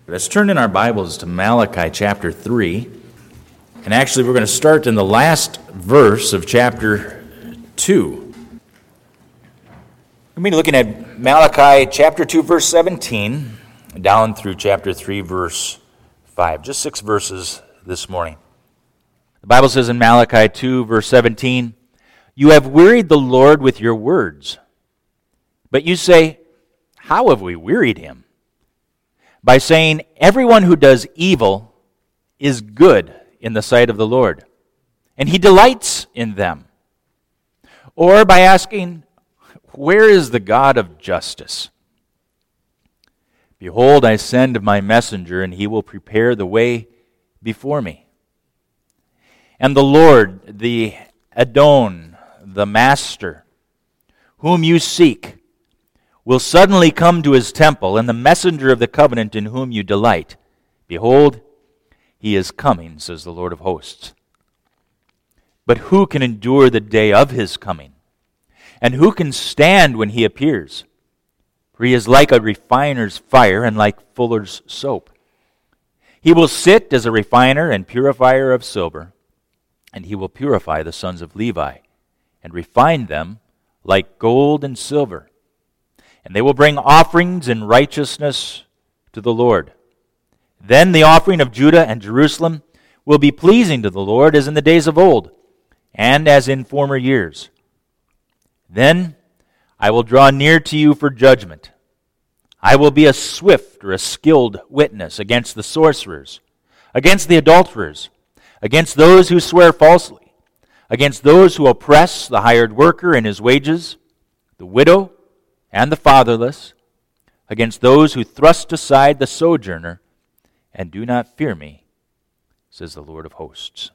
Let's turn in our Bibles to Malachi chapter 3. And actually, we're going to start in the last verse of chapter 2. We're going to be looking at Malachi chapter 2, verse 17, down through chapter 3, verse 5. Just 6 verses this morning. The Bible says in Malachi 2, verse 17, "You have wearied the Lord with your words. But you say, how have we wearied him? By saying, everyone who does evil is good in the sight of the Lord, and he delights in them. Or by asking, where is the God of justice? Behold, I send my messenger, and he will prepare the way before me. And the Lord, the Adon, the Master, whom you seek, will suddenly come to his temple, and the messenger of the covenant in whom you delight. Behold, he is coming, says the Lord of hosts. But who can endure the day of his coming? And who can stand when he appears? For he is like a refiner's fire and like fuller's soap. He will sit as a refiner and purifier of silver, and he will purify the sons of Levi, and refine them like gold and silver. And they will bring offerings in righteousness to the Lord. Then the offering of Judah and Jerusalem will be pleasing to the Lord as in the days of old, and as in former years. Then I will draw near to you for judgment. I will be a swift or a skilled witness against the sorcerers, against the adulterers, against those who swear falsely, against those who oppress the hired worker in his wages, the widow, and the fatherless, against those who thrust aside the sojourner, and do not fear me, says the Lord of hosts."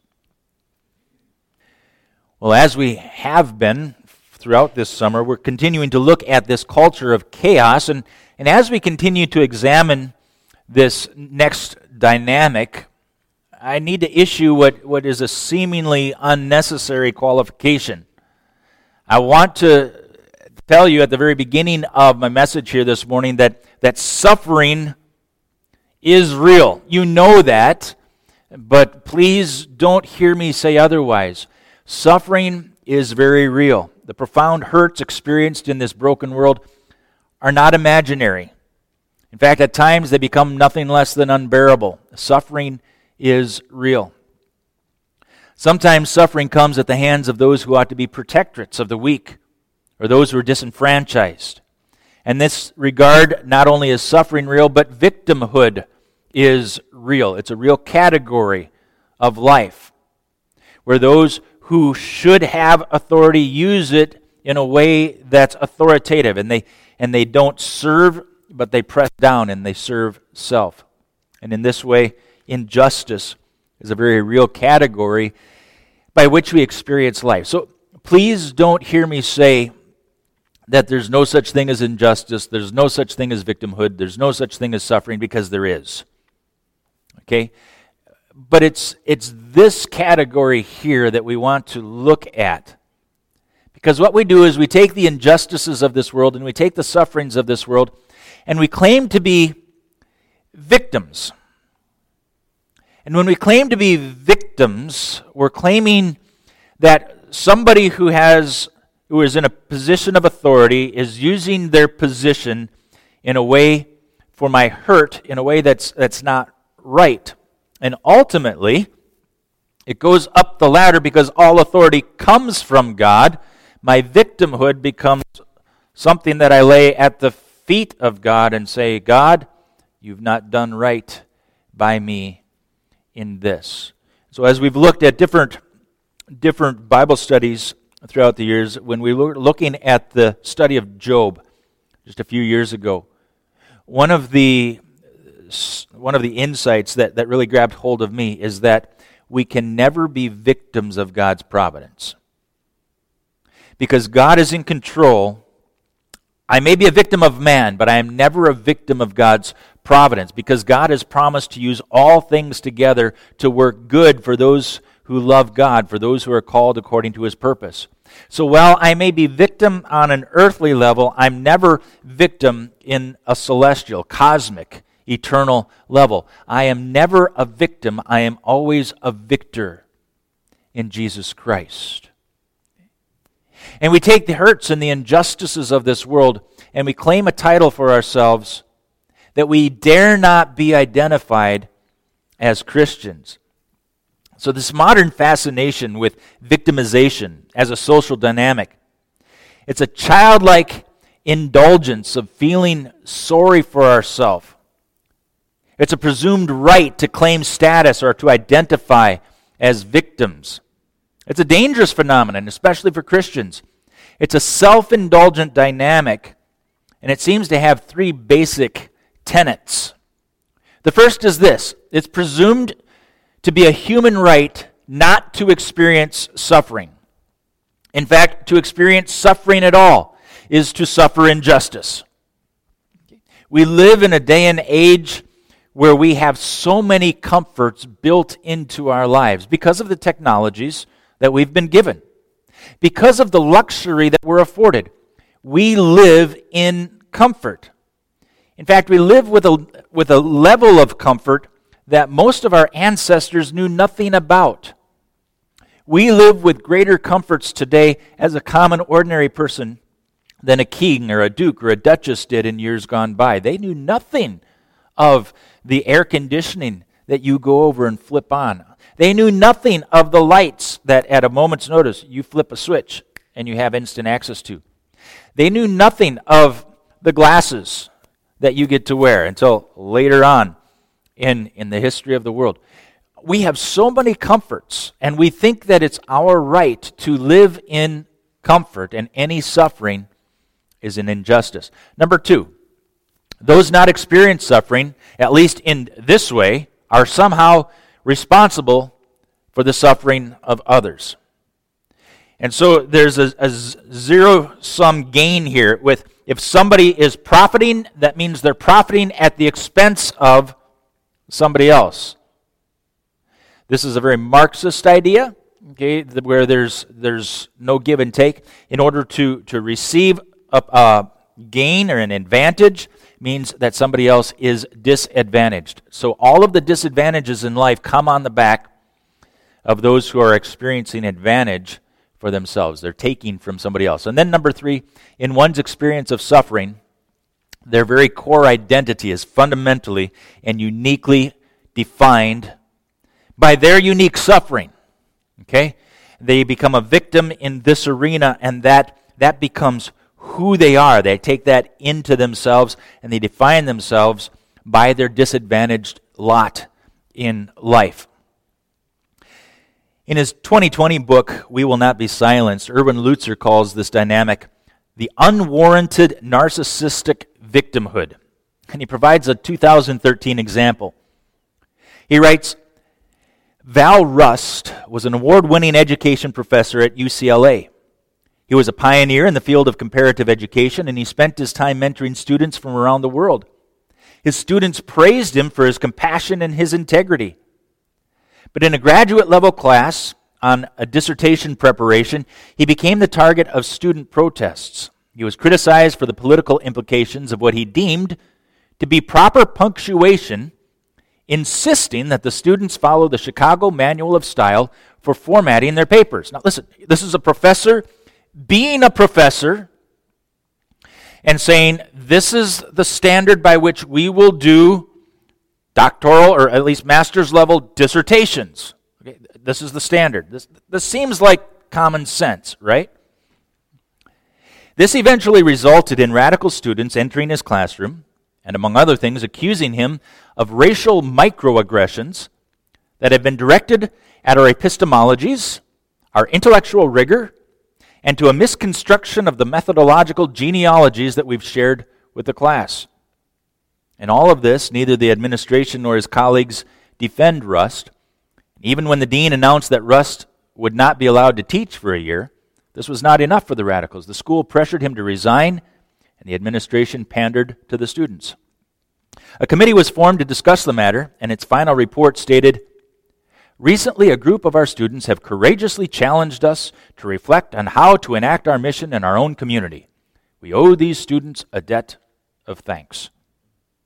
Well, as we have been throughout this summer, we're continuing to look at this culture of chaos, and as we continue to examine this next dynamic, I need to issue what is a seemingly unnecessary qualification. I want to tell you at the very beginning of my message here this morning that suffering is real. You know that, but please don't hear me say otherwise. Suffering is very real. The profound hurts experienced in this broken world are not imaginary. In fact, at times they become nothing less than unbearable. Suffering is real. Sometimes suffering comes at the hands of those who ought to be protectorates of the weak, or those who are disenfranchised. In this regard, not only is suffering real, but victimhood is real. It's a real category of life, where those who should have authority use it in a way that's authoritative, and they don't serve, but they press down and they serve self. And in this way, injustice is a very real category by which we experience life. So please don't hear me say that there's no such thing as injustice, there's no such thing as victimhood, there's no such thing as suffering, because there is. Okay? But it's this category here that we want to look at. Because what we do is we take the injustices of this world and we take the sufferings of this world and we claim to be victims. And when we claim to be victims, we're claiming that somebody who is in a position of authority is using their position in a way for my hurt, in a way that's not right. And ultimately, it goes up the ladder because all authority comes from God. My victimhood becomes something that I lay at the feet of God and say, God, you've not done right by me in this. So as we've looked at different Bible studies throughout the years, when we were looking at the study of Job just a few years ago, one of the insights that really grabbed hold of me is that we can never be victims of God's providence. Because God is in control. I may be a victim of man, but I am never a victim of God's providence, because God has promised to use all things together to work good for those who love God, for those who are called according to his purpose. So while I may be victim on an earthly level, I'm never victim in a celestial, cosmic, eternal level. I am never a victim. I am always a victor in Jesus Christ. And we take the hurts and the injustices of this world and we claim a title for ourselves that we dare not be identified as Christians. So this modern fascination with victimization as a social dynamic, it's a childlike indulgence of feeling sorry for ourselves. It's a presumed right to claim status or to identify as victims. It's a dangerous phenomenon, especially for Christians. It's a self-indulgent dynamic, and it seems to have three basic tenets. The first is this: it's presumed to be a human right not to experience suffering. In fact, to experience suffering at all is to suffer injustice. We live in a day and age where we have so many comforts built into our lives because of the technologies that we've been given. Because of the luxury that we're afforded, we live in comfort. In fact, we live with a level of comfort that most of our ancestors knew nothing about. We live with greater comforts today as a common, ordinary person than a king or a duke or a duchess did in years gone by. They knew nothing of the air conditioning that you go over and flip on. They knew nothing of the lights that at a moment's notice you flip a switch and you have instant access to. They knew nothing of the glasses that you get to wear until later on in the history of the world. We have so many comforts, and we think that it's our right to live in comfort, and any suffering is an injustice. Number two, those not experiencing suffering, at least in this way, are somehow responsible for the suffering of others. And so there's a zero-sum gain here. With if somebody is profiting, that means they're profiting at the expense of somebody else. This is a very Marxist idea, okay, where there's no give and take. In order to receive a gain or an advantage means that somebody else is disadvantaged. So all of the disadvantages in life come on the back of those who are experiencing advantage for themselves. They're taking from somebody else. And then number three, in one's experience of suffering, their very core identity is fundamentally and uniquely defined by their unique suffering. Okay? They become a victim in this arena, and that becomes who they are. They take that into themselves, and they define themselves by their disadvantaged lot in life. In his 2020 book, We Will Not Be Silenced, Erwin Lutzer calls this dynamic the unwarranted narcissistic victimhood. And he provides a 2013 example. He writes, Val Rust was an award-winning education professor at UCLA. He was a pioneer in the field of comparative education, and he spent his time mentoring students from around the world. His students praised him for his compassion and his integrity. But in a graduate-level class on a dissertation preparation, he became the target of student protests. He was criticized for the political implications of what he deemed to be proper punctuation, insisting that the students follow the Chicago Manual of Style for formatting their papers. Now listen, this is a professor being a professor and saying, this is the standard by which we will do doctoral or at least master's level dissertations. Okay, this is the standard. This seems like common sense, right? This eventually resulted in radical students entering his classroom and, among other things, accusing him of racial microaggressions that have been directed at our epistemologies, our intellectual rigor, and to a misconstruction of the methodological genealogies that we've shared with the class. In all of this, neither the administration nor his colleagues defend Rust. Even when the dean announced that Rust would not be allowed to teach for a year, this was not enough for the radicals. The school pressured him to resign, and the administration pandered to the students. A committee was formed to discuss the matter, and its final report stated, "Recently, a group of our students have courageously challenged us to reflect on how to enact our mission in our own community. We owe these students a debt of thanks."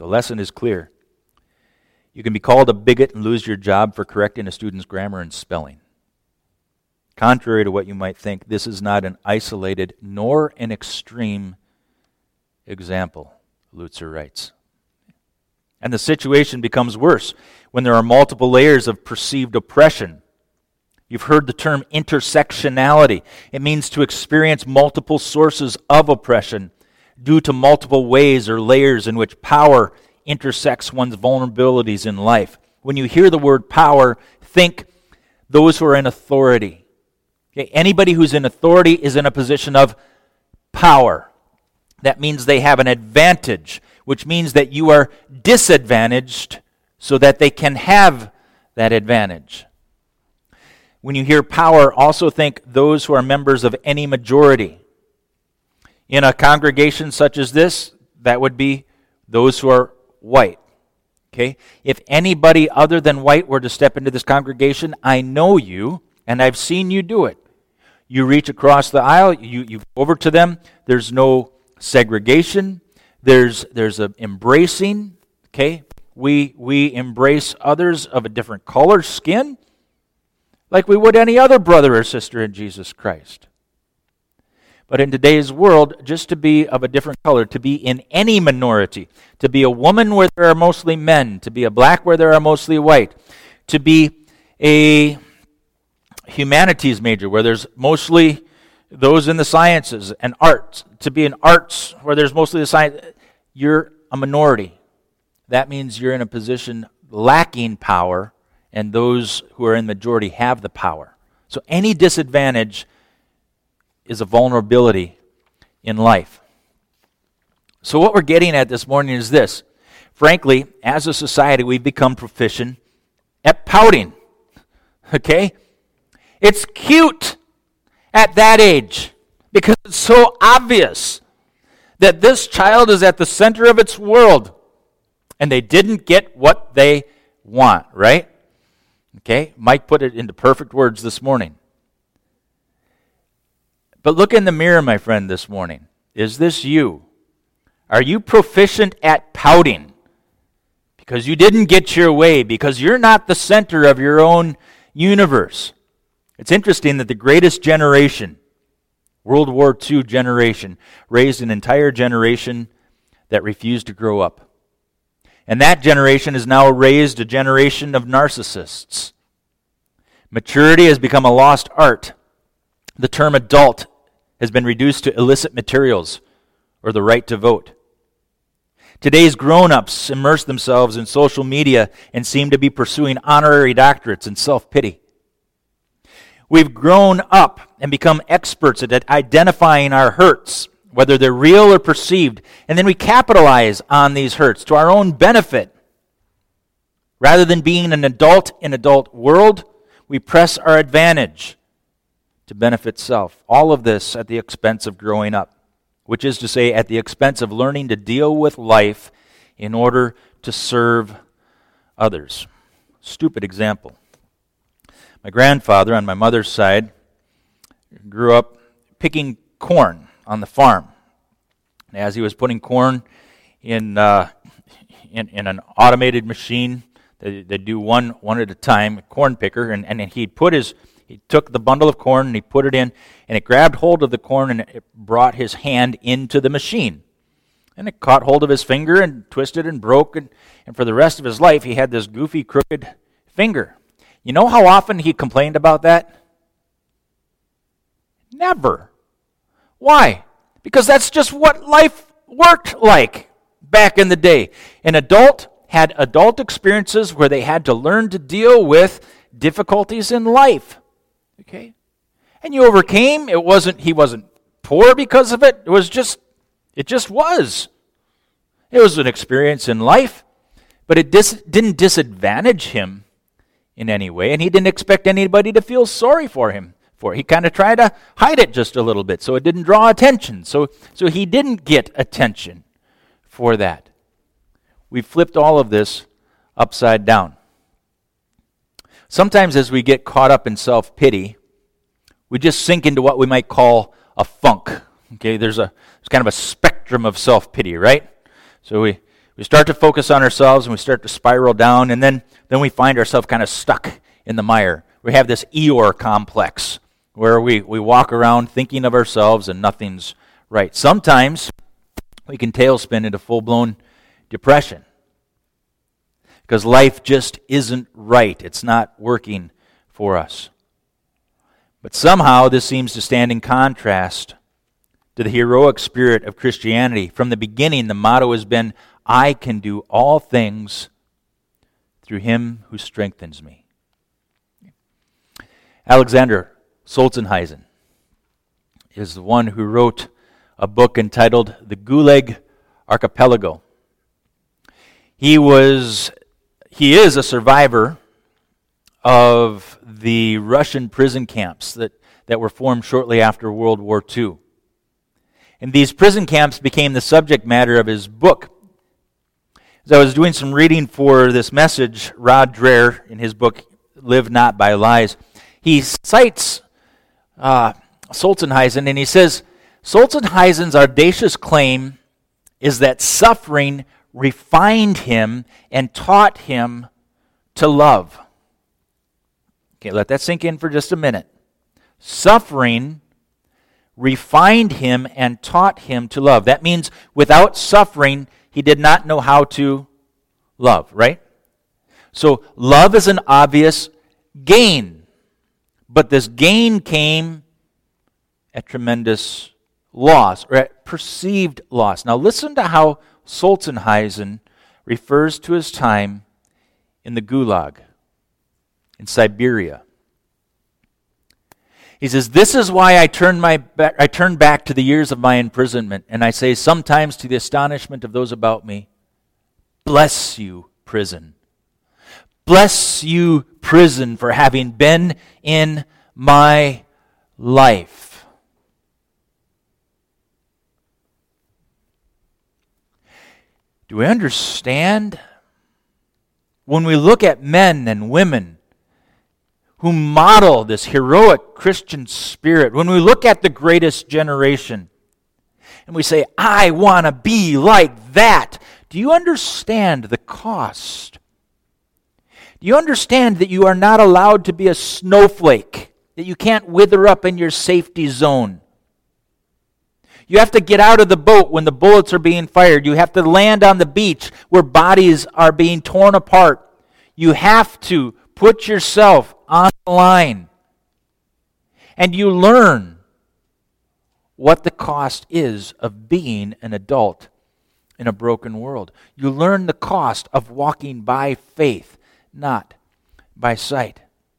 The lesson is clear. You can be called a bigot and lose your job for correcting a student's grammar and spelling. Contrary to what you might think, this is not an isolated nor an extreme example, Lutzer writes. And the situation becomes worse when there are multiple layers of perceived oppression. You've heard the term intersectionality. It means to experience multiple sources of oppression due to multiple ways or layers in which power intersects one's vulnerabilities in life. When you hear the word power, think those who are in authority. Okay? Anybody who's in authority is in a position of power. That means they have an advantage, which means that you are disadvantaged so that they can have that advantage. When you hear power, also think those who are members of any majority. In a congregation such as this, that would be those who are white. Okay? If anybody other than white were to step into this congregation, I know you, and I've seen you do it. You reach across the aisle, you go over to them, there's no segregation, there's a embracing, okay? We embrace others of a different color, skin, like we would any other brother or sister in Jesus Christ. But in today's world, just to be of a different color, to be in any minority, to be a woman where there are mostly men, to be a black where there are mostly white, to be a humanities major where there's mostly those in the sciences and arts, to be in arts where there's mostly the science, you're a minority. That means you're in a position lacking power, and those who are in majority have the power. So any disadvantage is a vulnerability in life. So what we're getting at this morning is this. Frankly, as a society, we've become proficient at pouting. Okay? It's cute at that age because it's so obvious that this child is at the center of its world and they didn't get what they want, right? Okay? Mike put it into perfect words this morning. But look in the mirror, my friend, this morning. Is this you? Are you proficient at pouting? Because you didn't get your way, because you're not the center of your own universe. It's interesting that the greatest generation, World War II generation, raised an entire generation that refused to grow up. And that generation has now raised a generation of narcissists. Maturity has become a lost art. The term adult has been reduced to illicit materials or the right to vote. Today's grown-ups immerse themselves in social media and seem to be pursuing honorary doctorates and self-pity. We've grown up and become experts at identifying our hurts, whether they're real or perceived, and then we capitalize on these hurts to our own benefit. Rather than being an adult in adult world, we press our advantage to benefit self. All of this at the expense of growing up, which is to say, at the expense of learning to deal with life in order to serve others. Stupid example. My grandfather on my mother's side grew up picking corn on the farm. And as he was putting corn in an automated machine, they do one at a time, a corn picker, and he took the bundle of corn and he put it in, and it grabbed hold of the corn and it brought his hand into the machine. And it caught hold of his finger and twisted and broke, and for the rest of his life he had this goofy, crooked finger. You know how often he complained about that? Never. Why? Because that's just what life worked like back in the day. An adult had adult experiences where they had to learn to deal with difficulties in life. Okay? And you overcame. He wasn't poor because of it. It just was. It was an experience in life, but it didn't disadvantage him in any way, and he didn't expect anybody to feel sorry for him. He kind of tried to hide it just a little bit so it didn't draw attention. So he didn't get attention for that. We flipped all of this upside down. Sometimes as we get caught up in self-pity, we just sink into what we might call a funk. Okay, there's kind of a spectrum of self-pity, right? So we We start to focus on ourselves and we start to spiral down, and then we find ourselves kind of stuck in the mire. We have this Eeyore complex where we walk around thinking of ourselves and nothing's right. Sometimes we can tailspin into full-blown depression because life just isn't right. It's not working for us. But somehow this seems to stand in contrast to the heroic spirit of Christianity. From the beginning, the motto has been, I can do all things through him who strengthens me. Alexander Solzhenitsyn is the one who wrote a book entitled The Gulag Archipelago. He is a survivor of the Russian prison camps that were formed shortly after World War II. And these prison camps became the subject matter of his book. As I was doing some reading for this message, Rod Dreher, in his book, Live Not by Lies, he cites Solzhenitsyn, and he says, Solzhenitsyn's audacious claim is that suffering refined him and taught him to love. Okay, let that sink in for just a minute. Suffering refined him and taught him to love. That means without suffering, he did not know how to love, right? So love is an obvious gain. But this gain came at tremendous loss, or at perceived loss. Now listen to how Solzhenitsyn refers to his time in the Gulag, in Siberia. He says, this is why I turn back to the years of my imprisonment, and I say sometimes to the astonishment of those about me, bless you, prison. Bless you, prison, for having been in my life. Do we understand? When we look at men and women who model this heroic Christian spirit, when we look at the greatest generation, and we say, I want to be like that, do you understand the cost? Do you understand that you are not allowed to be a snowflake, that you can't wither up in your safety zone? You have to get out of the boat when the bullets are being fired. You have to land on the beach where bodies are being torn apart. You have to put yourself on the line. And you learn what the cost is of being an adult in a broken world. You learn the cost of walking by faith, not by sight.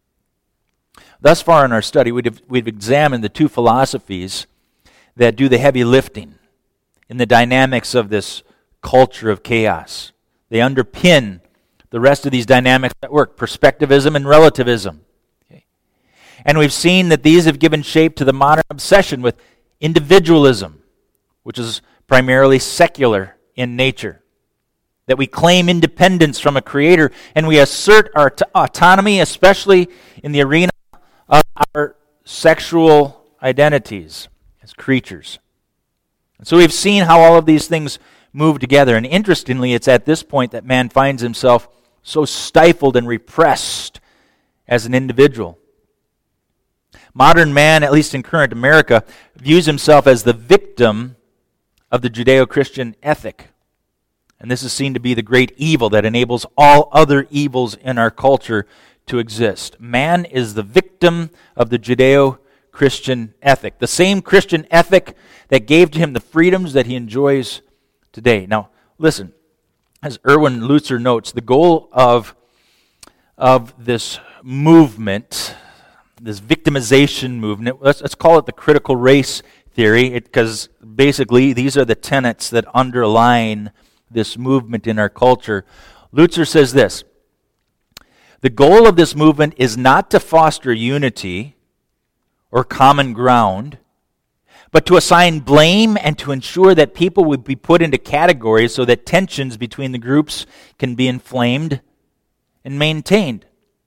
Thus far in our study, we've examined the two philosophies that do the heavy lifting in the dynamics of this culture of chaos. They underpin the rest of these dynamics at work, perspectivism and relativism. Okay. And we've seen that these have given shape to the modern obsession with individualism, which is primarily secular in nature. That we claim independence from a creator and we assert our autonomy, especially in the arena of our sexual identities as creatures. And so we've seen how all of these things move together. And interestingly, it's at this point that man finds himself so stifled and repressed as an individual. Modern man, at least in current America, views himself as the victim of the Judeo-Christian ethic. And this is seen to be the great evil that enables all other evils in our culture to exist. Man is the victim of the Judeo-Christian ethic, the same Christian ethic that gave to him the freedoms that he enjoys today. Now, listen, as Erwin Lutzer notes, the goal of this movement, this victimization movement, let's call it the critical race theory, because basically these are the tenets that underline this movement in our culture. Lutzer says this: the goal of this movement is not to foster unity or common ground, but to assign blame and to ensure that people would be put into categories so that tensions between the groups can be inflamed and maintained.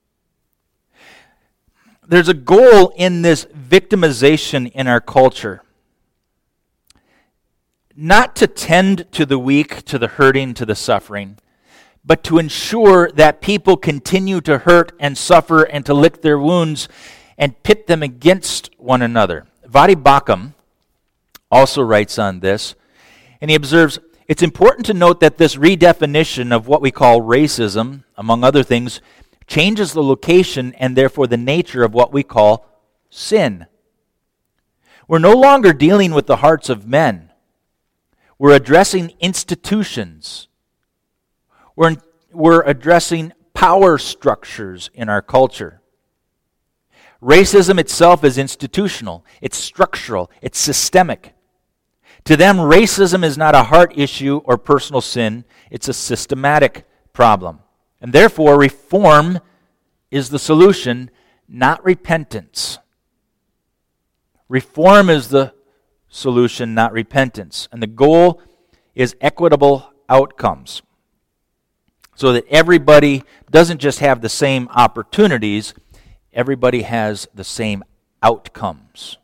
There's a goal in this victimization in our culture not to tend to the weak, to the hurting, to the suffering, but to ensure that people continue to hurt and suffer and to lick their wounds and pit them against one another. Vadi Bakum also writes on this, and he observes, it's important to note that this redefinition of what we call racism, among other things, changes the location and therefore the nature of what we call sin. We're no longer dealing with the hearts of men. We're addressing institutions. We're addressing power structures in our culture. Racism itself is institutional. It's structural. It's systemic. To them, racism is not a heart issue or personal sin. It's a systematic problem. And therefore, reform is the solution, not repentance. Reform is the solution, not repentance. And the goal is equitable outcomes, so that everybody doesn't just have the same opportunities, everybody has the same outcomes.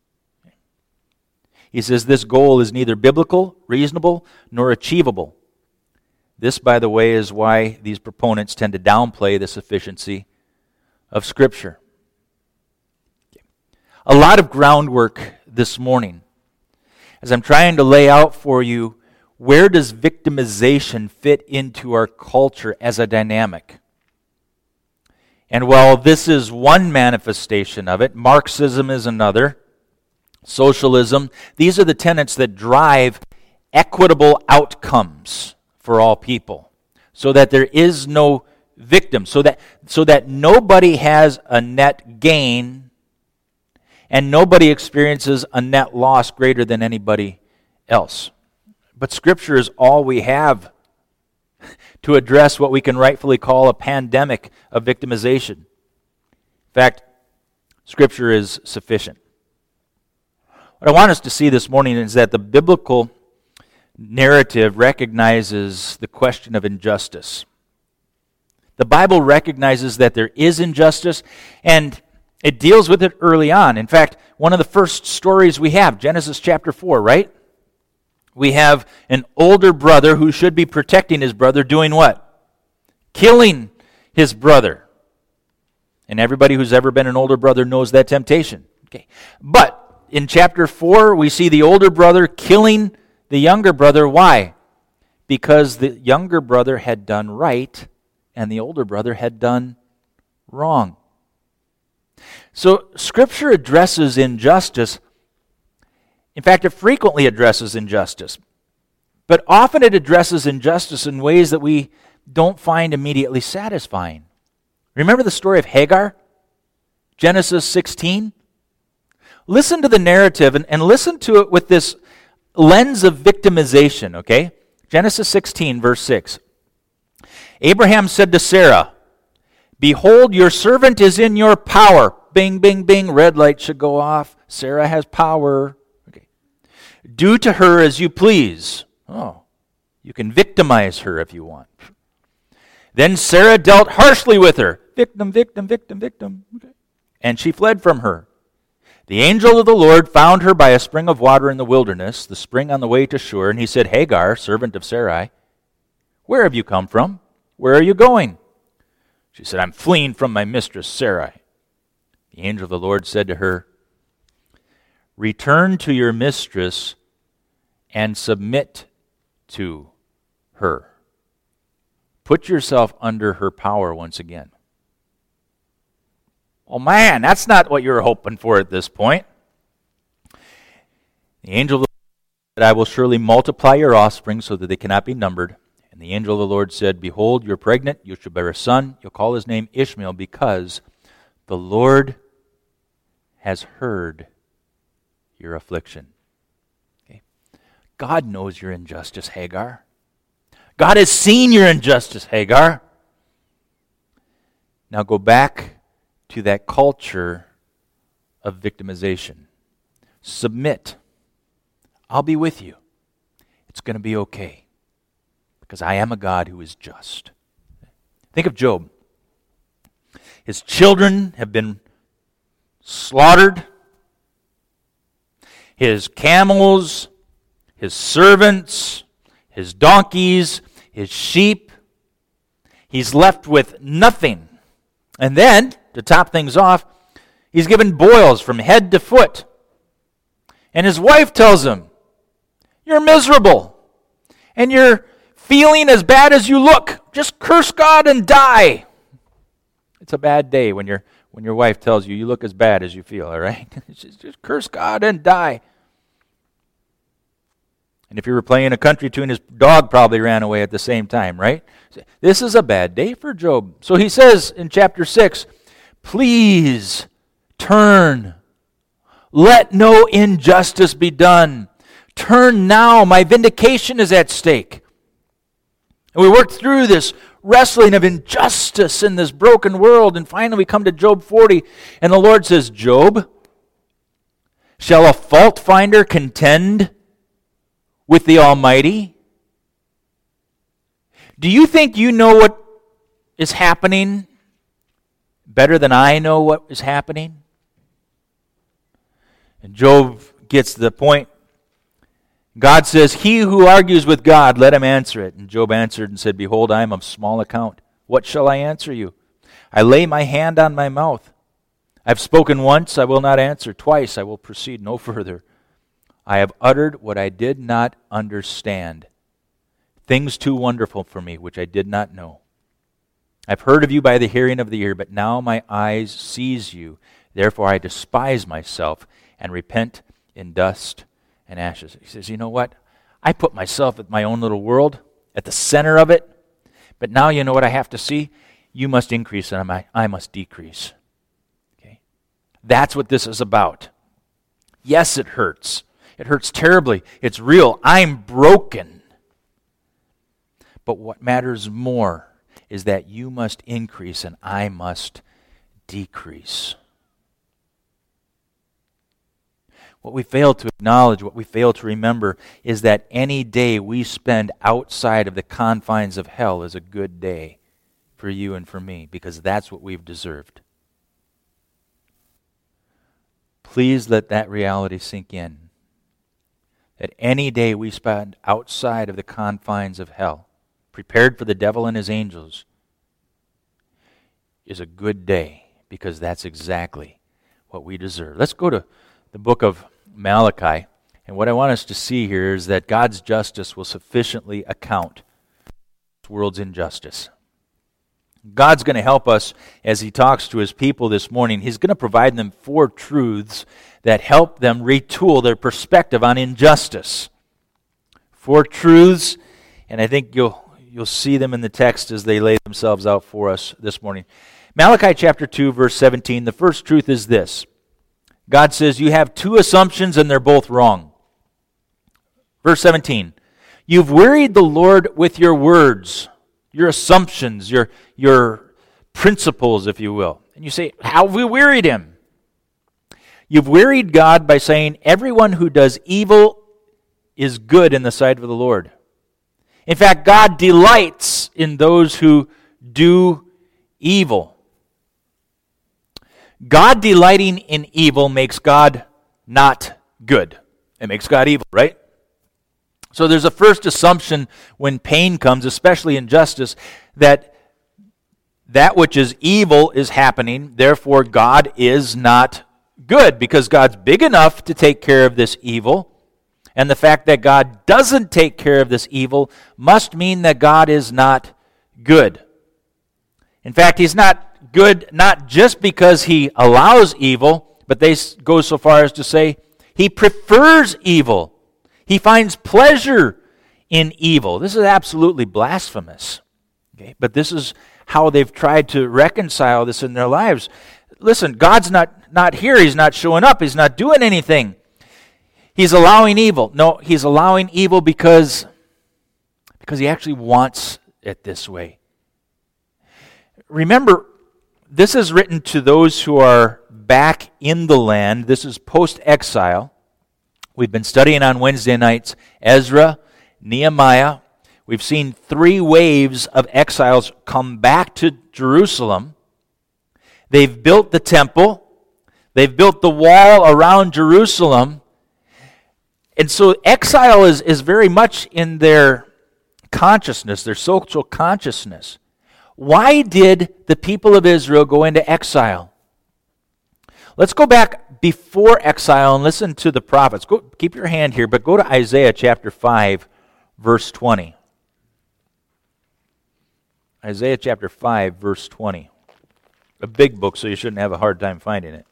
He says this goal is neither biblical, reasonable, nor achievable. This, by the way, is why these proponents tend to downplay the sufficiency of Scripture. A lot of groundwork this morning as I'm trying to lay out for you, where does victimization fit into our culture as a dynamic? And while this is one manifestation of it, Marxism is another, socialism, these are the tenets that drive equitable outcomes for all people, so that there is no victim, so that nobody has a net gain and nobody experiences a net loss greater than anybody else. But Scripture is all we have to address what we can rightfully call a pandemic of victimization. In fact, Scripture is sufficient. What I want us to see this morning is that the biblical narrative recognizes the question of injustice. The Bible recognizes that there is injustice, and it deals with it early on. In fact, one of the first stories we have, Genesis chapter 4, right? We have an older brother who should be protecting his brother doing what? Killing his brother. And everybody who's ever been an older brother knows that temptation. Okay. But in chapter 4, we see the older brother killing the younger brother. Why? Because the younger brother had done right and the older brother had done wrong. So Scripture addresses injustice. In fact, it frequently addresses injustice. But often it addresses injustice in ways that we don't find immediately satisfying. Remember the story of Hagar? Genesis 16? Listen to the narrative and listen to it with this lens of victimization, okay? Genesis 16, verse 6. Abraham said to Sarah, "Behold, your servant is in your power." Bing, bing, bing, red light should go off. Sarah has power. Okay. Do to her as you please. Oh, you can victimize her if you want. Then Sarah dealt harshly with her. Victim, victim, victim, victim. Okay. And she fled from her. The angel of the Lord found her by a spring of water in the wilderness, the spring on the way to Shur, and he said, "Hagar, servant of Sarai, where have you come from? Where are you going?" She said, "I'm fleeing from my mistress Sarai." The angel of the Lord said to her, "Return to your mistress and submit to her. Put yourself under her power once again." Oh man, that's not what you're hoping for at this point. The angel of the Lord said, "I will surely multiply your offspring so that they cannot be numbered." And the angel of the Lord said, "Behold, you're pregnant, you shall bear a son. You'll call his name Ishmael, because the Lord has heard your affliction." Okay. God knows your injustice, Hagar. God has seen your injustice, Hagar. Now go back to that culture of victimization. Submit. I'll be with you. It's going to be okay, because I am a God who is just. Think of Job. His children have been slaughtered. His camels his servants, his donkeys, his sheep. He's left with nothing. And then, to top things off, he's given boils from head to foot. And his wife tells him, "You're miserable, and you're feeling as bad as you look. Just curse God and die." It's a bad day when your wife tells you look as bad as you feel, all right? Just curse God and die. And if you were playing a country tune, his dog probably ran away at the same time, right? This is a bad day for Job. So he says in chapter 6, "Please turn. Let no injustice be done. Turn now. My vindication is at stake." And we worked through this wrestling of injustice in this broken world, and finally we come to Job 40, and the Lord says, "Job, shall a fault finder contend with the Almighty? Do you think you know what is happening better than I know what is happening?" And Job gets the point. God says, "He who argues with God, let him answer it." And Job answered and said, "Behold, I am of small account. What shall I answer you? I lay my hand on my mouth. I've spoken once, I will not answer. Twice, I will proceed no further. I have uttered what I did not understand, things too wonderful for me, which I did not know. I've heard of you by the hearing of the ear, but now my eyes sees you. Therefore I despise myself and repent in dust and ashes." He says, "You know what? I put myself at my own little world, at the center of it, but now you know what I have to see? You must increase and I must decrease." Okay? That's what this is about. Yes, it hurts. It hurts terribly. It's real. I'm broken. But what matters more is that you must increase and I must decrease. What we fail to acknowledge, what we fail to remember, is that any day we spend outside of the confines of hell is a good day for you and for me, because that's what we've deserved. Please let that reality sink in. That any day we spend outside of the confines of hell, prepared for the devil and his angels, is a good day, because that's exactly what we deserve. Let's go to the book of Malachi, and what I want us to see here is that God's justice will sufficiently account for this world's injustice. God's going to help us as He talks to His people this morning. He's going to provide them 4 truths that help them retool their perspective on injustice. 4 truths, and I think you'll see them in the text as they lay themselves out for us this morning. Malachi chapter 2, verse 17, the first truth is this. God says, you have 2 assumptions and they're both wrong. Verse 17, you've wearied the Lord with your words, your assumptions, your principles, if you will. And you say, how have we wearied Him? You've wearied God by saying, everyone who does evil is good in the sight of the Lord. In fact, God delights in those who do evil. God delighting in evil makes God not good. It makes God evil, right? So there's a first assumption when pain comes, especially injustice, that which is evil is happening, therefore God is not good, because God's big enough to take care of this evil, and the fact that God doesn't take care of this evil must mean that God is not good. In fact, He's not good not just because He allows evil, but they go so far as to say He prefers evil. He finds pleasure in evil. This is absolutely blasphemous. Okay? But this is how they've tried to reconcile this in their lives. Listen, God's not here. He's not showing up. He's not doing anything. He's allowing evil. No, He's allowing evil because He actually wants it this way. Remember, this is written to those who are back in the land. This is post-exile. We've been studying on Wednesday nights Ezra, Nehemiah. We've seen 3 waves of exiles come back to Jerusalem. They've built the temple. They've built the wall around Jerusalem. And so exile is very much in their consciousness, their social consciousness. Why did the people of Israel go into exile? Let's go back before exile and listen to the prophets. Keep your hand here, but go to Isaiah chapter 5, verse 20. Isaiah chapter 5, verse 20. A big book, so you shouldn't have a hard time finding it.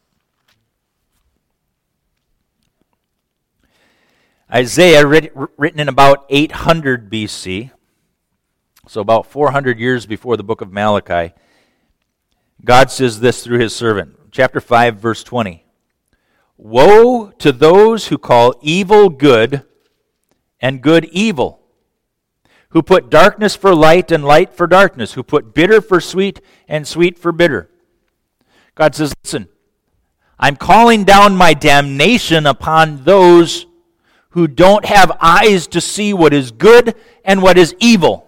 Isaiah, written in about 800 BC, so about 400 years before the book of Malachi, God says this through his servant. Chapter 5, verse 20. Woe to those who call evil good and good evil, who put darkness for light and light for darkness, who put bitter for sweet and sweet for bitter. God says, listen, I'm calling down my damnation upon those who don't have eyes to see what is good and what is evil.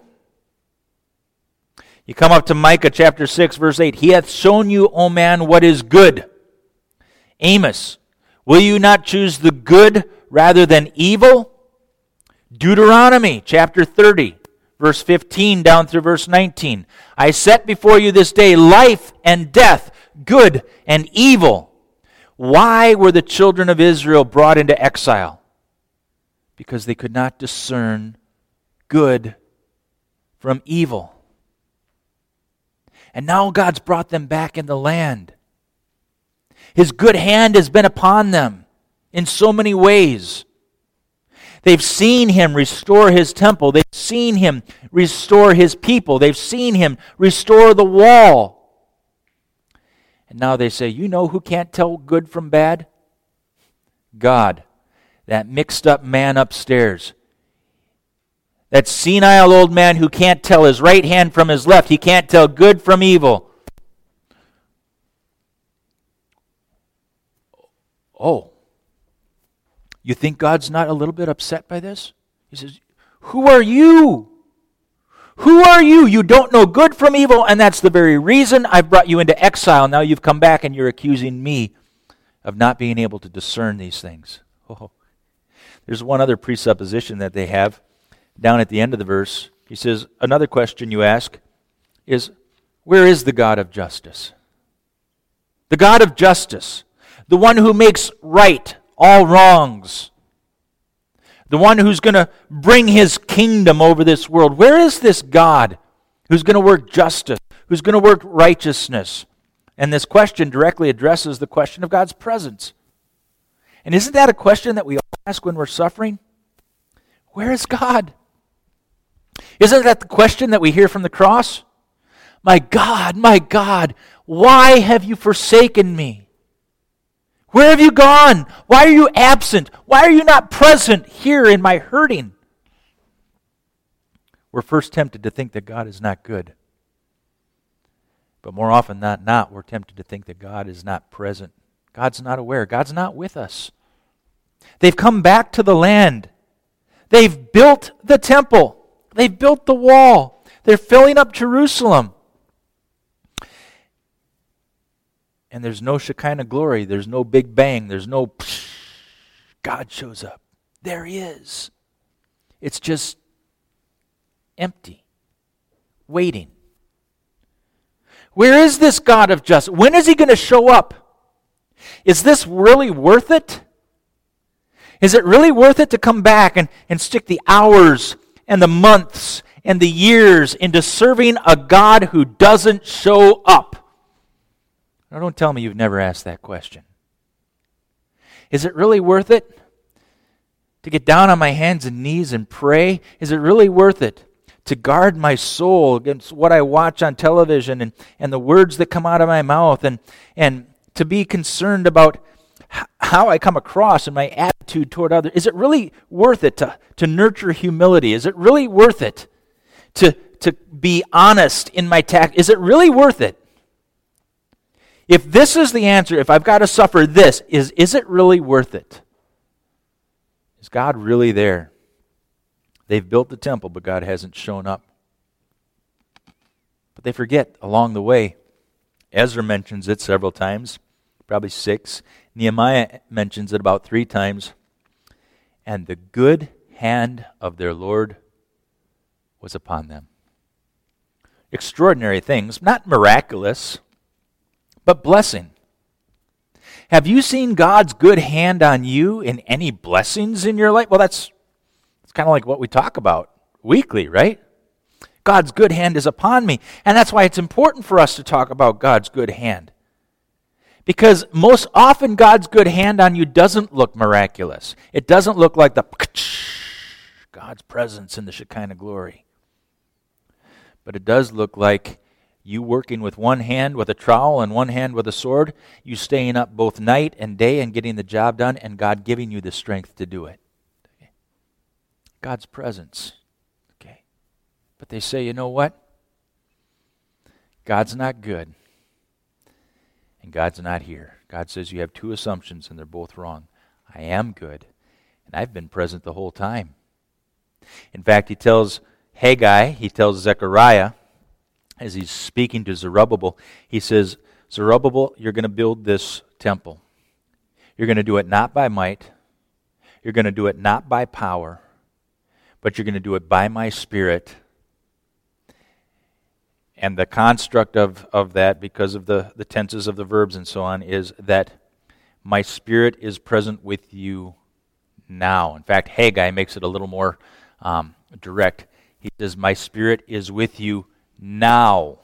You come up to Micah chapter 6, verse 8. He hath shown you, O man, what is good. Amos, will you not choose the good rather than evil? Deuteronomy chapter 30, verse 15 down through verse 19. I set before you this day life and death, good and evil. Why were the children of Israel brought into exile? Because they could not discern good from evil. And now God's brought them back in the land. His good hand has been upon them in so many ways. They've seen him restore his temple. They've seen him restore his people. They've seen him restore the wall. And now they say, you know who can't tell good from bad? God, that mixed up man upstairs. That senile old man who can't tell his right hand from his left. He can't tell good from evil. Oh, you think God's not a little bit upset by this? He says, who are you? Who are you? You don't know good from evil, and that's the very reason I've brought you into exile. Now you've come back and you're accusing me of not being able to discern these things. Oh. There's one other presupposition that they have down at the end of the verse. He says, another question you ask is, where is the God of justice? The God of justice, the one who makes right all wrongs, the one who's going to bring his kingdom over this world. Where is this God who's going to work justice, who's going to work righteousness? And this question directly addresses the question of God's presence. And isn't that a question that we all ask when we're suffering? Where is God? Isn't that the question that we hear from the cross? My God, why have you forsaken me? Where have you gone? Why are you absent? Why are you not present here in my hurting? We're first tempted to think that God is not good. But more often than not, we're tempted to think that God is not present. God's not aware. God's not with us. They've come back to the land. They've built the temple. They've built the wall. They're filling up Jerusalem. And there's no Shekinah glory. There's no big bang. There's no psh, God shows up. There he is. It's just empty, waiting. Where is this God of justice? When is he going to show up? Is this really worth it? Is it really worth it to come back and stick the hours and the months and the years into serving a God who doesn't show up? Now, don't tell me you've never asked that question. Is it really worth it to get down on my hands and knees and pray? Is it really worth it to guard my soul against what I watch on television and the words that come out of my mouth and to be concerned about how I come across and my attitude toward others? Is it really worth it to nurture humility? Is it really worth it to be honest in my tact? Is it really worth it? If this is the answer, if I've got to suffer this, is it really worth it? Is God really there? They've built the temple, but God hasn't shown up. But they forget along the way. Ezra mentions it several times, probably 6. Nehemiah mentions it about 3 times. and the good hand of their Lord was upon them. Extraordinary things, not miraculous, but blessing. Have you seen God's good hand on you in any blessings in your life? Well, it's kind of like what we talk about weekly, right? God's good hand is upon me. And that's why it's important for us to talk about God's good hand. Because most often God's good hand on you doesn't look miraculous. It doesn't look like the God's presence in the Shekinah glory. But it does look like you working with one hand with a trowel and one hand with a sword, you staying up both night and day and getting the job done, and God giving you the strength to do it. Okay. God's presence. Okay. But they say, you know what? God's not good. And God's not here. God says you have two assumptions and they're both wrong. I am good, and I've been present the whole time. In fact, he tells Haggai, he tells Zechariah, as he's speaking to Zerubbabel, he says, Zerubbabel, you're going to build this temple. You're going to do it not by might. You're going to do it not by power, but you're going to do it by my Spirit. And the construct of that, because of the tenses of the verbs and so on, is that my Spirit is present with you now. In fact, Haggai makes it a little more direct. He says, my Spirit is with you now.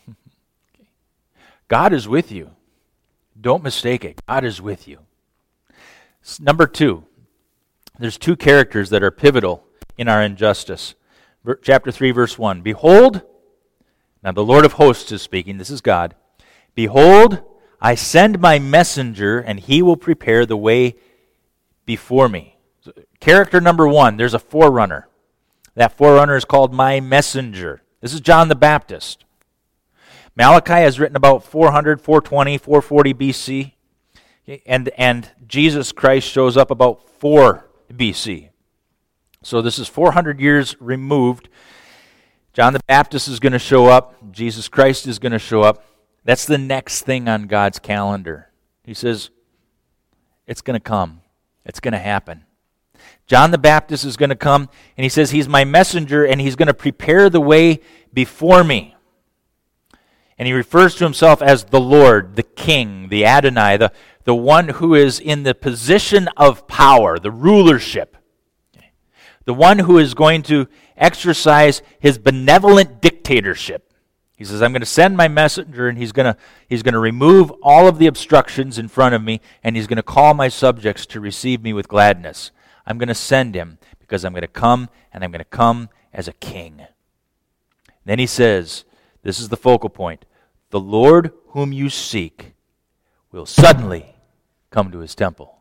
God is with you. Don't mistake it. God is with you. Number two, there's two characters that are pivotal in our injustice. Chapter 3, verse 1. Behold, now the Lord of hosts is speaking. This is God. Behold, I send my messenger, and he will prepare the way before me. Character number one, there's a forerunner. That forerunner is called my messenger. This is John the Baptist. Malachi is written about 400, 420, 440 BC. And Jesus Christ shows up about 4 BC. So this is 400 years removed. John the Baptist is going to show up. Jesus Christ is going to show up. That's the next thing on God's calendar. He says, it's going to come. It's going to happen. John the Baptist is going to come, and he says he's my messenger, and he's going to prepare the way before me. And he refers to himself as the Lord, the King, the Adonai, the one who is in the position of power, the rulership. The one who is going to exercise his benevolent dictatorship. He says, I'm going to send my messenger, and he's going to remove all of the obstructions in front of me, and he's going to call my subjects to receive me with gladness. I'm going to send him because I'm going to come, and I'm going to come as a king. Then he says, this is the focal point, the Lord whom you seek will suddenly come to his temple.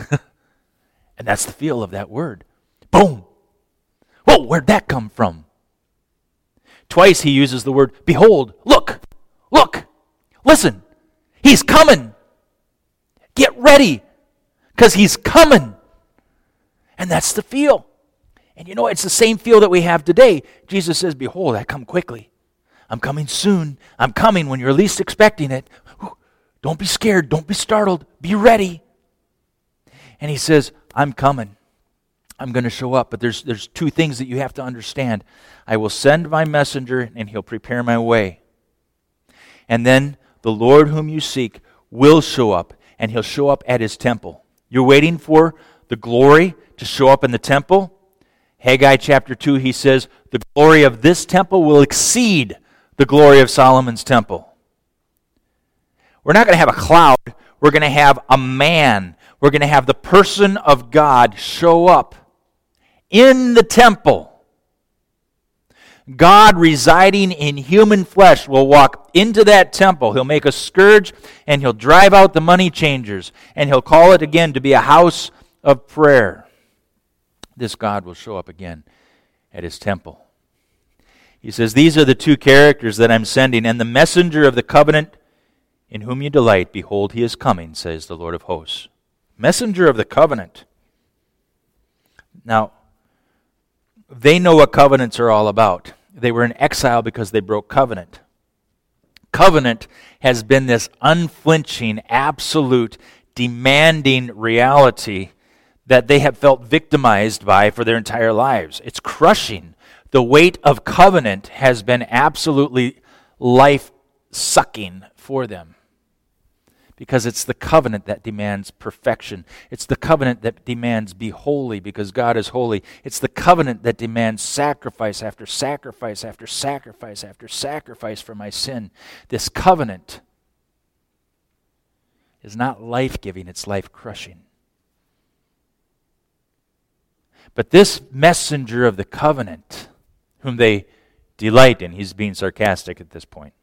And that's the feel of that word. Boom! Whoa, where'd that come from? Twice he uses the word, behold, look, listen, he's coming. Get ready, because he's coming. And that's the feel. And you know, it's the same feel that we have today. Jesus says, behold, I come quickly. I'm coming soon. I'm coming when you're least expecting it. Don't be scared. Don't be startled. Be ready. And he says, I'm coming. I'm going to show up. But there's two things that you have to understand. I will send my messenger, and he'll prepare my way. And then the Lord whom you seek will show up, and he'll show up at his temple. You're waiting for the glory to show up in the temple. Haggai chapter 2, he says, the glory of this temple will exceed the glory of Solomon's temple. We're not going to have a cloud. We're going to have a man. We're going to have the person of God show up in the temple. God residing in human flesh will walk into that temple. He'll make a scourge, and he'll drive out the money changers, and he'll call it again to be a house of prayer. This God will show up again at his temple. He says, these are the two characters that I'm sending, and the messenger of the covenant in whom you delight, behold, he is coming, says the Lord of hosts. Messenger of the covenant. Now, they know what covenants are all about. They were in exile because they broke covenant. Covenant has been this unflinching, absolute, demanding reality that they have felt victimized by for their entire lives. It's crushing. The weight of covenant has been absolutely life-sucking for them. Because it's the covenant that demands perfection. It's the covenant that demands be holy because God is holy. It's the covenant that demands sacrifice after sacrifice after sacrifice after sacrifice for my sin. This covenant is not life-giving, it's life-crushing. But this messenger of the covenant, whom they delight in, he's being sarcastic at this point.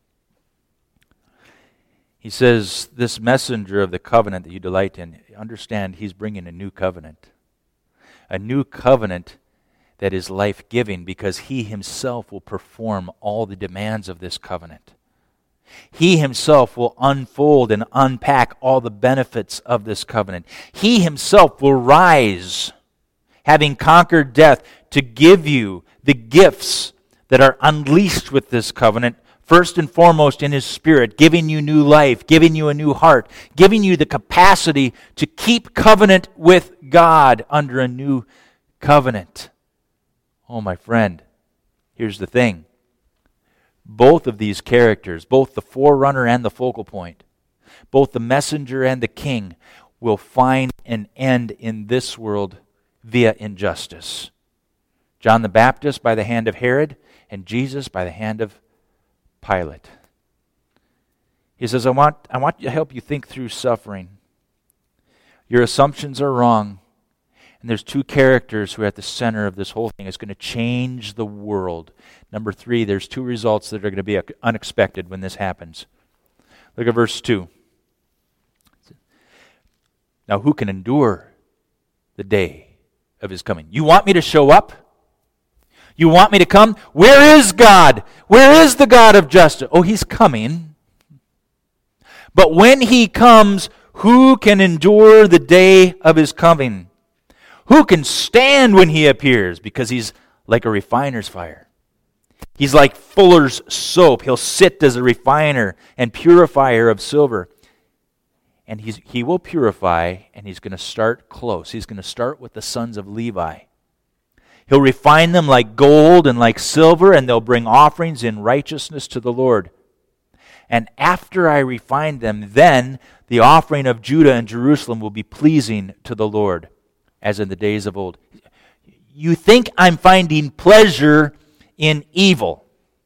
He says, this messenger of the covenant that you delight in, understand he's bringing a new covenant. A new covenant that is life-giving because he himself will perform all the demands of this covenant. He himself will unfold and unpack all the benefits of this covenant. He himself will rise, having conquered death, to give you the gifts that are unleashed with this covenant. First and foremost in his Spirit, giving you new life, giving you a new heart, giving you the capacity to keep covenant with God under a new covenant. Oh, my friend, here's the thing. Both of these characters, both the forerunner and the focal point, both the messenger and the king, will find an end in this world via injustice. John the Baptist by the hand of Herod, and Jesus by the hand of Pilate. He says, I want to help you think through suffering. Your assumptions are wrong. And there's two characters who are at the center of this whole thing. It's going to change the world. Number 3, there's two results that are going to be unexpected when this happens. Look at verse 2. Now who can endure the day of his coming? You want me to show up? You want me to come? Where is God? Where is the God of justice? Oh, he's coming. But when he comes, who can endure the day of his coming? Who can stand when he appears? Because he's like a refiner's fire. He's like fuller's soap. He'll sit as a refiner and purifier of silver. And he will purify, and he's going to start close. He's going to start with the sons of Levi. He'll refine them like gold and like silver, and they'll bring offerings in righteousness to the Lord. And after I refine them, then the offering of Judah and Jerusalem will be pleasing to the Lord, as in the days of old. You think I'm finding pleasure in evil.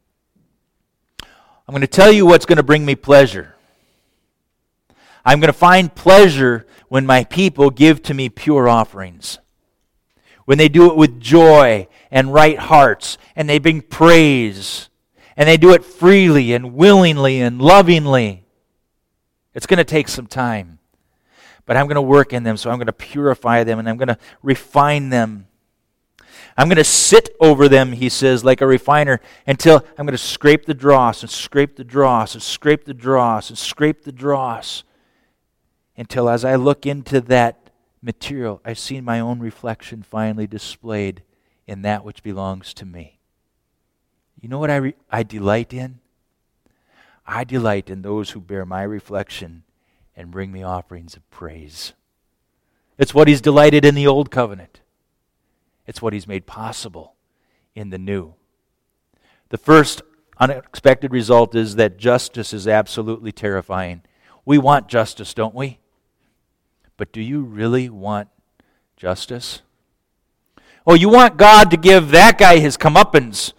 I'm going to tell you what's going to bring me pleasure. I'm going to find pleasure when my people give to me pure offerings. When they do it with joy and right hearts, and they bring praise, and they do it freely and willingly and lovingly. It's going to take some time, but I'm going to work in them, so I'm going to purify them, and I'm going to refine them. I'm going to sit over them, he says, like a refiner, until I'm going to scrape the dross and scrape the dross and scrape the dross and scrape the dross, until as I look into that material, I've seen my own reflection finally displayed in that which belongs to me. You know what I delight in? I delight in those who bear my reflection and bring me offerings of praise. It's what he's delighted in the old covenant. It's what he's made possible in the new. The first unexpected result is that justice is absolutely terrifying. We want justice, don't we? But do you really want justice? Oh, you want God to give that guy his comeuppance.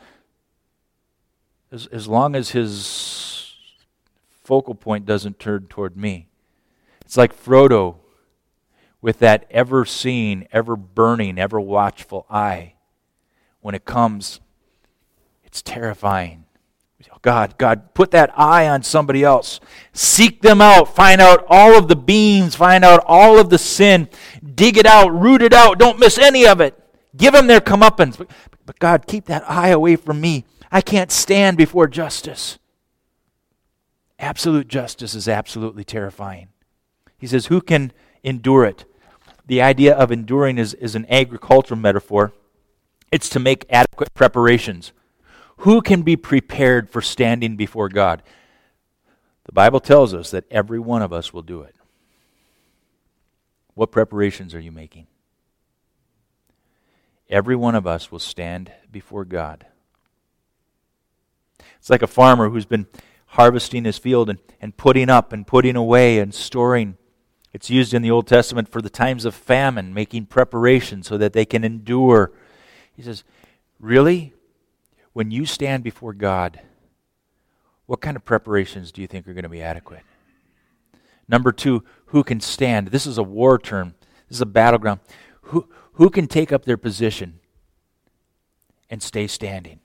As long as his focal point doesn't turn toward me. It's like Frodo with that ever-seeing, ever-burning, ever-watchful eye. When it comes, it's terrifying. God, put that eye on somebody else. Seek them out. Find out all of the beans. Find out all of the sin. Dig it out. Root it out. Don't miss any of it. Give them their comeuppance. But God, keep that eye away from me. I can't stand before justice. Absolute justice is absolutely terrifying. He says, who can endure it? The idea of enduring is an agricultural metaphor. It's to make adequate preparations. Who can be prepared for standing before God? The Bible tells us that every one of us will do it. What preparations are you making? every one of us will stand before God. It's like a farmer who's been harvesting his field and putting up and putting away and storing. It's used in the Old Testament for the times of famine, making preparation so that they can endure. He says, really? When you stand before God, what kind of preparations do you think are going to be adequate? Number two, who can stand? This is a war term. This is a battleground. Who can take up their position and stay standing?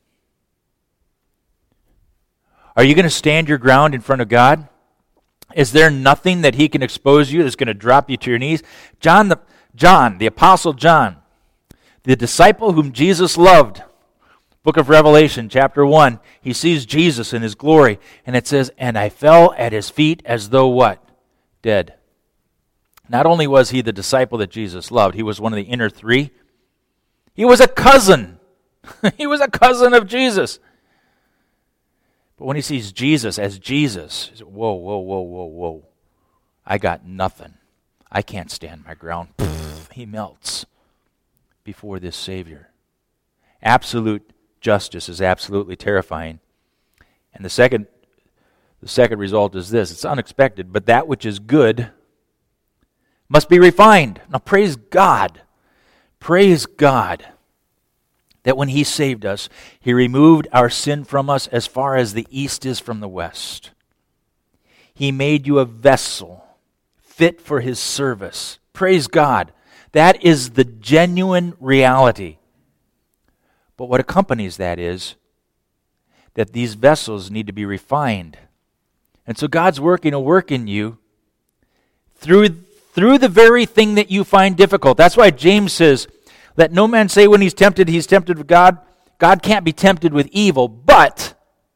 Are you going to stand your ground in front of God? Is there nothing that He can expose you that's going to drop you to your knees? John, the Apostle John, the disciple whom Jesus loved, Book of Revelation, chapter 1, he sees Jesus in His glory, and it says, and I fell at His feet as though what? Dead. Not only was he the disciple that Jesus loved, he was one of the inner three. He was a cousin. He was a cousin of Jesus. But when he sees Jesus as Jesus, he says, whoa, whoa, whoa, whoa, whoa. I got nothing. I can't stand my ground. He melts before this Savior. Absolute justice is absolutely terrifying. And the second result is this. It's unexpected, but that which is good must be refined. Now praise God. Praise God that when He saved us, He removed our sin from us as far as the east is from the west. He made you a vessel fit for His service. Praise God. That is the genuine reality. But what accompanies that is that these vessels need to be refined. And so God's working a work in you through the very thing that you find difficult. That's why James says, let no man say when he's tempted with God. God can't be tempted with evil, but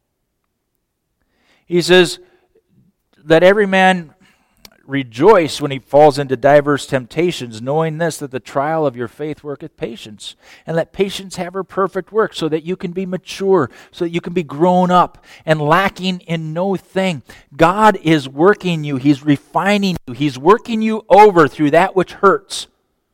he says, let every man rejoice when he falls into diverse temptations, knowing this, that the trial of your faith worketh patience. And let patience have her perfect work, so that you can be mature, so that you can be grown up and lacking in no thing. God is working you. He's refining you. He's working you over through that which hurts.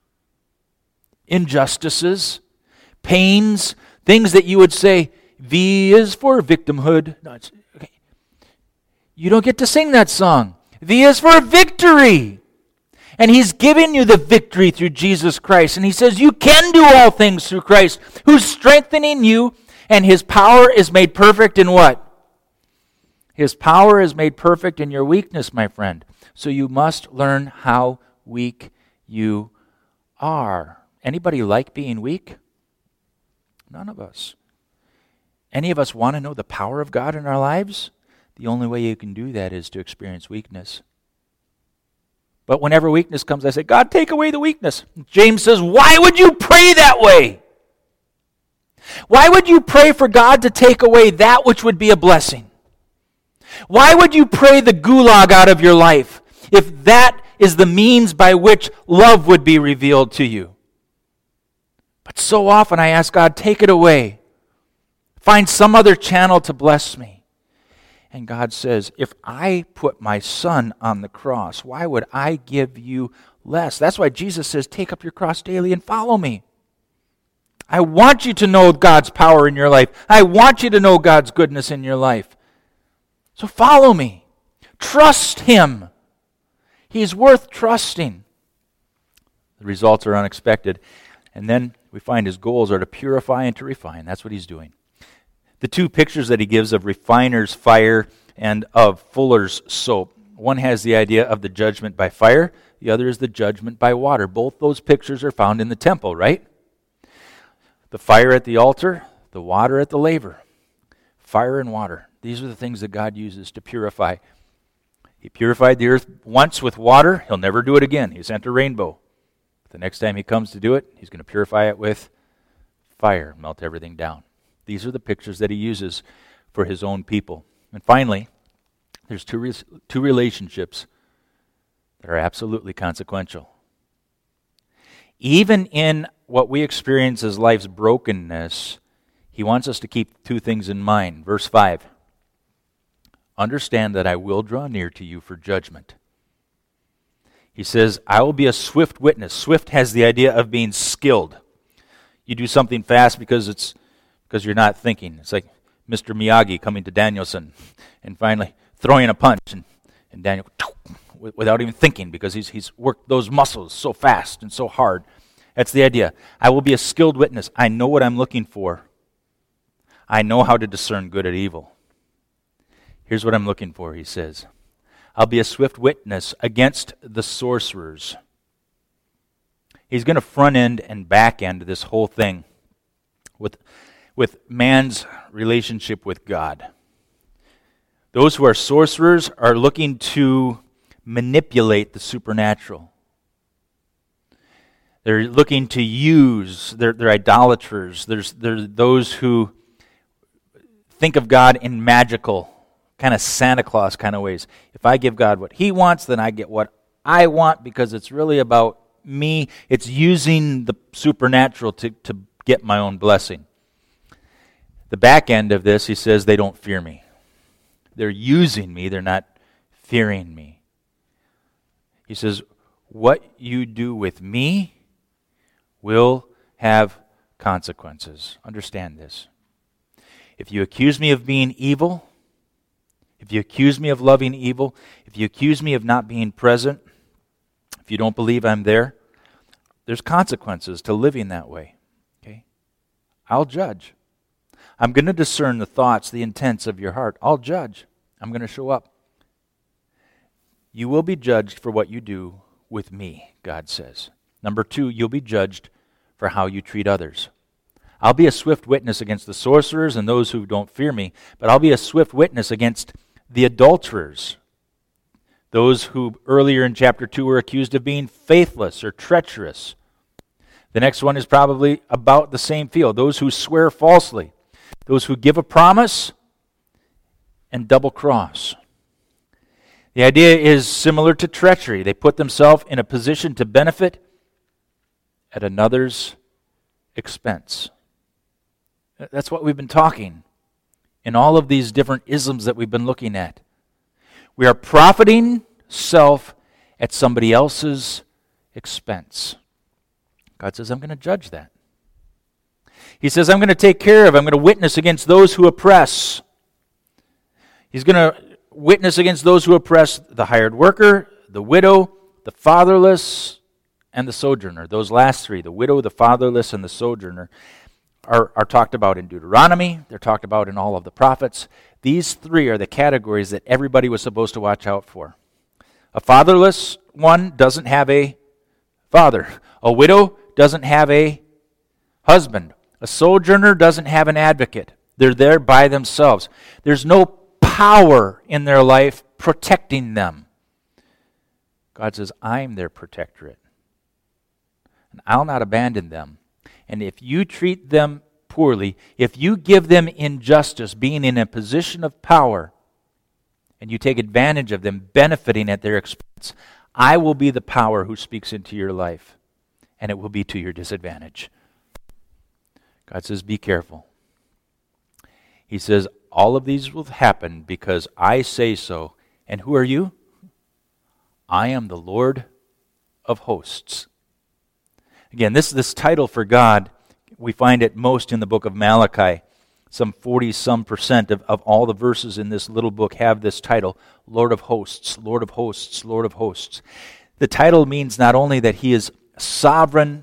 Injustices, pains, things that you would say, V is for victimhood. No, okay. You don't get to sing that song. V is for victory. And He's given you the victory through Jesus Christ. And He says you can do all things through Christ, who's strengthening you, and His power is made perfect in what? His power is made perfect in your weakness, my friend. So you must learn how weak you are. Anybody like being weak? None of us. Any of us want to know the power of God in our lives? The only way you can do that is to experience weakness. But whenever weakness comes, I say, God, take away the weakness. James says, why would you pray that way? Why would you pray for God to take away that which would be a blessing? Why would you pray the gulag out of your life if that is the means by which love would be revealed to you? But so often I ask God, take it away. Find some other channel to bless me. And God says, if I put my Son on the cross, why would I give you less? That's why Jesus says, take up your cross daily and follow me. I want you to know God's power in your life. I want you to know God's goodness in your life. So follow me. Trust Him. He's worth trusting. The results are unexpected. And then we find His goals are to purify and to refine. That's what He's doing. The two pictures that He gives of refiner's fire and of fuller's soap. One has the idea of the judgment by fire. The other is the judgment by water. Both those pictures are found in the temple, right? The fire at the altar, the water at the laver. Fire and water. These are the things that God uses to purify. He purified the earth once with water. He'll never do it again. He sent a rainbow. The next time He comes to do it, He's going to purify it with fire, melt everything down. These are the pictures that He uses for His own people. And finally, there's two relationships that are absolutely consequential. Even in what we experience as life's brokenness, He wants us to keep two things in mind. Verse 5, understand that I will draw near to you for judgment. He says, I will be a swift witness. Swift has the idea of being skilled. You do something fast because you're not thinking. It's like Mr. Miyagi coming to Danielson and finally throwing a punch, and Daniel, without even thinking, because he's worked those muscles so fast and so hard. That's the idea. I will be a skilled witness. I know what I'm looking for. I know how to discern good and evil. Here's what I'm looking for, he says. I'll be a swift witness against the sorcerers. He's going to front end and back end this whole thing with man's relationship with God. Those who are sorcerers are looking to manipulate the supernatural. They're looking to use, they're idolaters. There's those who think of God in magical, kind of Santa Claus kind of ways. If I give God what He wants, then I get what I want, because it's really about me. It's using the supernatural to get my own blessing. The back end of this, he says, they don't fear me. They're using me. They're not fearing me. He says, what you do with me will have consequences. Understand this. If you accuse me of being evil, if you accuse me of loving evil, if you accuse me of not being present, if you don't believe I'm there, there's consequences to living that way. Okay? I'll judge. I'm going to discern the thoughts, the intents of your heart. I'll judge. I'm going to show up. You will be judged for what you do with me, God says. Number 2, you'll be judged for how you treat others. I'll be a swift witness against the sorcerers and those who don't fear me, but I'll be a swift witness against the adulterers, those who earlier in chapter 2 were accused of being faithless or treacherous. The next one is probably about the same field, those who swear falsely, those who give a promise and double cross. The idea is similar to treachery. They put themselves in a position to benefit at another's expense. That's what we've been talking in all of these different isms that we've been looking at. We are profiting self at somebody else's expense. God says, I'm going to judge that. He says, I'm going to take care of, I'm going to witness against those who oppress. He's going to witness against those who oppress the hired worker, the widow, the fatherless, and the sojourner. Those last 3, the widow, the fatherless, and the sojourner, are talked about in Deuteronomy. They're talked about in all of the prophets. These 3 are the categories that everybody was supposed to watch out for. A fatherless one doesn't have a father. A widow doesn't have a husband. A sojourner doesn't have an advocate. They're there by themselves. There's no power in their life protecting them. God says, I'm their protectorate. And I'll not abandon them. And if you treat them poorly, if you give them injustice, being in a position of power, and you take advantage of them, benefiting at their expense, I will be the power who speaks into your life, and it will be to your disadvantage. God says, be careful. He says, all of these will happen because I say so. And who are you? I am the Lord of hosts. Again, this title for God, we find it most in the book of Malachi. Some 40% of all the verses in this little book have this title, Lord of hosts, Lord of hosts, Lord of hosts. The title means not only that He is sovereign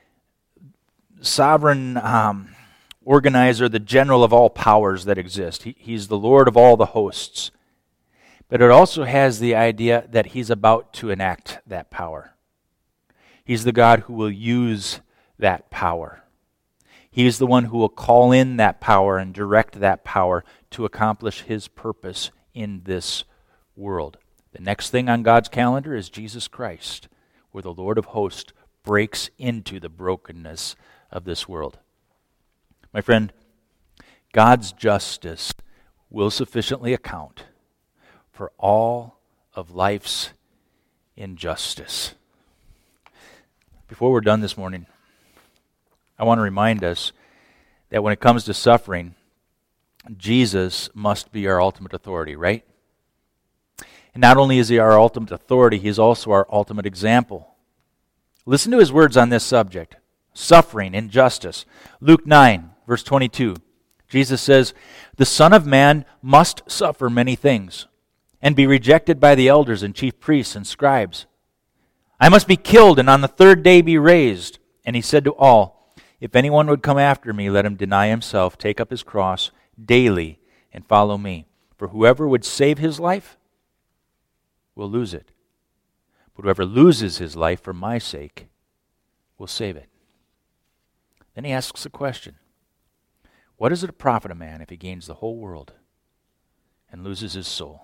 organizer, the general of all powers that exist. He's the Lord of all the hosts. But it also has the idea that He's about to enact that power. He's the God who will use that power. He's the one who will call in that power and direct that power to accomplish His purpose in this world. The next thing on God's calendar is Jesus Christ, where the Lord of hosts breaks into the brokenness of this world. My friend, God's justice will sufficiently account for all of life's injustice. Before we're done this morning, I want to remind us that when it comes to suffering, Jesus must be our ultimate authority, right? And not only is He our ultimate authority, He is also our ultimate example. Listen to His words on this subject. suffering, injustice. Luke 9, verse 22, Jesus says, "The Son of Man must suffer many things, and be rejected by the elders and chief priests and scribes. I must be killed, and on the third day be raised." And he said to all, "If anyone would come after me, let him deny himself, take up his cross daily, and follow me. For whoever would save his life will lose it. But whoever loses his life for my sake will save it." Then he asks a question. What does it profit a man if he gains the whole world and loses his soul?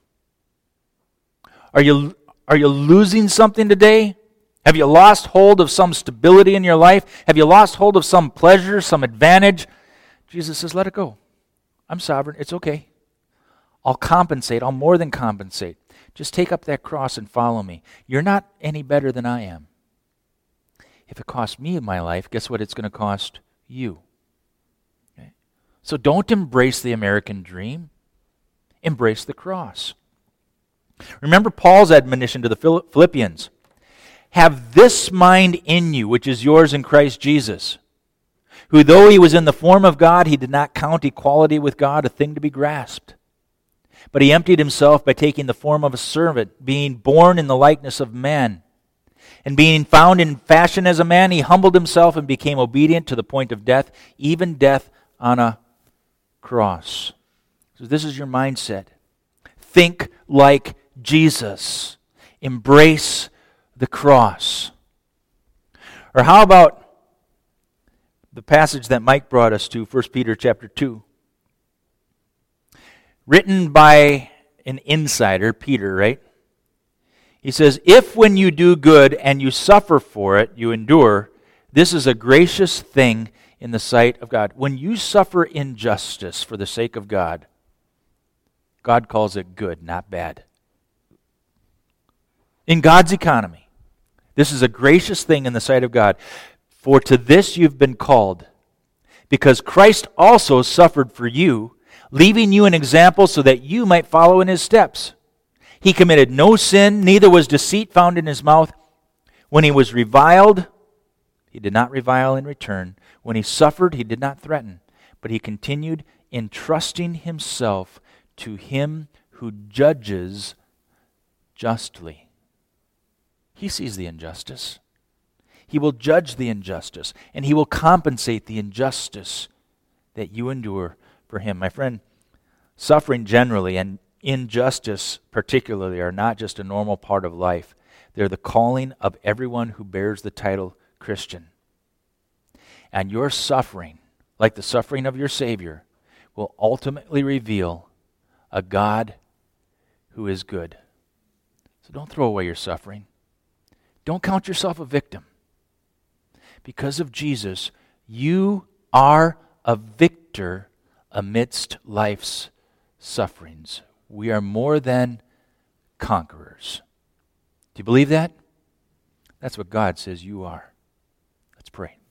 Are you losing something today? Have you lost hold of some stability in your life? Have you lost hold of some pleasure, some advantage? Jesus says, let it go. I'm sovereign. It's okay. I'll compensate. I'll more than compensate. Just take up that cross and follow me. You're not any better than I am. If it costs me my life, guess what it's going to cost you? Okay? So don't embrace the American dream. Embrace the cross. Remember Paul's admonition to the Philippians. Have this mind in you, which is yours in Christ Jesus, who though he was in the form of God, he did not count equality with God a thing to be grasped. But he emptied himself by taking the form of a servant, being born in the likeness of man. And being found in fashion as a man, he humbled himself and became obedient to the point of death, even death on a cross. So this is your mindset. Think like Jesus. Embrace the cross. Or how about the passage that Mike brought us to, 1 Peter chapter 2? Written by an insider, Peter, right? He says, "If when you do good and you suffer for it, you endure, this is a gracious thing in the sight of God." When you suffer injustice for the sake of God, God calls it good, not bad. In God's economy, this is a gracious thing in the sight of God. For to this you've been called, because Christ also suffered for you, leaving you an example so that you might follow in his steps. He committed no sin, neither was deceit found in his mouth. When he was reviled, he did not revile in return. When he suffered, he did not threaten, but he continued entrusting himself to him who judges justly. He sees the injustice. He will judge the injustice, and he will compensate the injustice that you endure for him. My friend, suffering generally and injustice particularly are not just a normal part of life. They're the calling of everyone who bears the title Christian. And your suffering, like the suffering of your Savior, will ultimately reveal a God who is good. So don't throw away your suffering. Don't count yourself a victim. Because of Jesus, you are a victor amidst life's sufferings. We are more than conquerors. Do you believe that? That's what God says you are. Let's pray.